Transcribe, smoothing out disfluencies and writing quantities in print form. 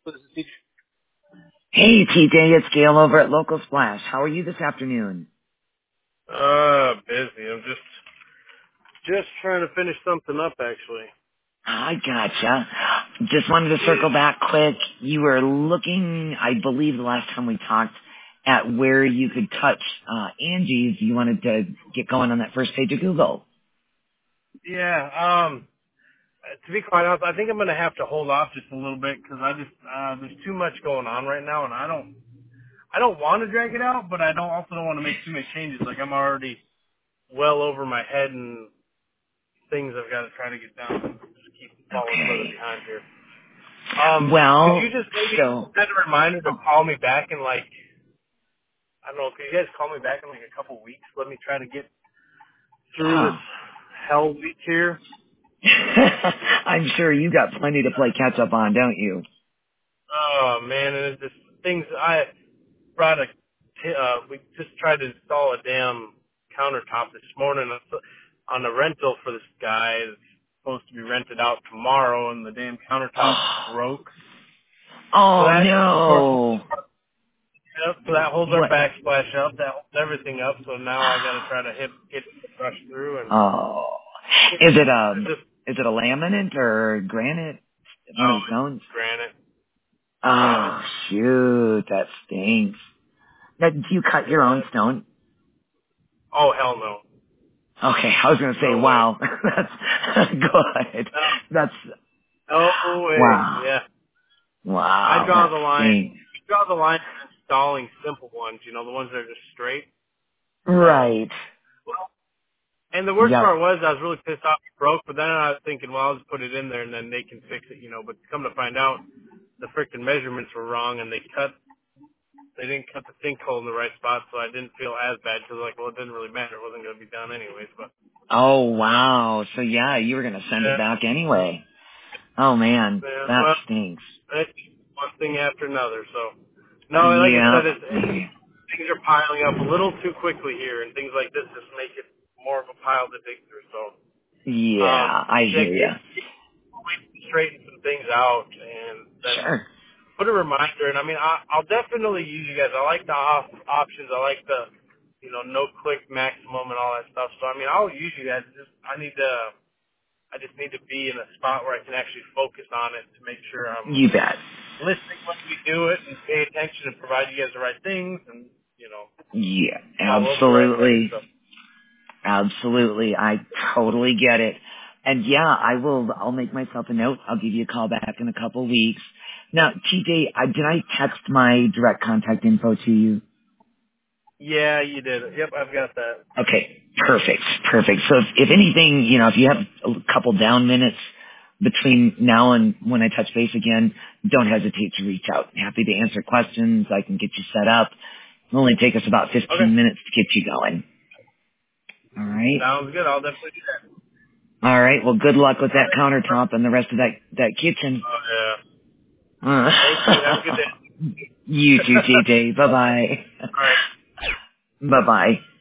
This is TJ. Hey, TJ, it's Gail over at Local Splash. How are you this afternoon? Busy. I'm just trying to finish something up, actually. I gotcha. Just wanted to circle back quick. You were looking, I believe the last time we talked, at where you could touch Angie's. You wanted to get going on that first page of Google. Yeah. To be quite honest, I think I'm gonna have to hold off just a little bit because there's too much going on right now, and I don't want to drag it out, but I don't want to make too many changes. Like I'm already well over my head and things I've got to try to get done. Just keep falling further Okay. behind here. Could Well, you just maybe so, set a reminder to call me back in like I don't know. Could you guys call me back in like a couple weeks? Let me try to get through this yeah. hell week here. I'm sure you got plenty to play catch up on, don't you? Oh man, and it's just things I brought we just tried to install a damn countertop this morning on the rental for this guy. It's supposed to be rented out tomorrow, and the damn countertop broke. So Oh, that, of course, no. holds our What? backsplash up. That holds everything up. So now I got to try to get the brush through, and Oh. it's just Is it a laminate or granite? One of the it's stones? granite. Yeah. Oh, shoot. That stinks. Now, do you cut your own stone? Oh hell no. Okay, I was going to say, No way. wow. That's good. That's, No way. wow. Yeah. I Wow, draw that the line. stinks. I draw the line in installing simple ones. You know, the ones that are just straight. So, Right. well, and the worst Yep. part was I was really pissed off it broke. But then I was thinking, well, I'll just put it in there and then they can fix it. You know. But come to find out, the frickin' measurements were wrong and they didn't cut the sinkhole in the right spot. So I didn't feel as bad because like, well, it didn't really matter. It wasn't going to be done anyways. But Oh, wow. So, yeah, you were going to send it yeah, back anyway. Oh, man. yeah. That Well, stinks. it's one thing after another. So, no, like I said, Yeah. things are piling up a little too quickly here, and things like this just make it more of a pile to dig through. So, Yeah, I yeah, hear ya. we straighten some things out, and then Sure. put a reminder. And I mean, I'll definitely use you guys. I like the options. I like the, no click maximum and all that stuff. So I mean, I'll use you guys. I just need to be in a spot where I can actually focus on it to make sure I'm You bet. listening when we do it and pay attention and provide you guys the right things and, Yeah, follow them the right way. absolutely. So, Absolutely. I totally get it. And yeah, I'll make myself a note. I'll give you a call back in a couple weeks. Now, TJ, did I text my direct contact info to you? yeah, you did it. Yep, I've got that. Okay, perfect, perfect. So if anything, if you have a couple down minutes between now and when I touch base again, don't hesitate to reach out. Happy to answer questions. I can get you set up. It'll only take us about Okay. 15 minutes to get you going. All right. Sounds good. I'll definitely do that. All right. Well, good luck with All that right. countertop and the rest of that kitchen. Oh, yeah. Uh, Thank you. Have a good day. you too, TJ. Bye bye. All right. Bye bye.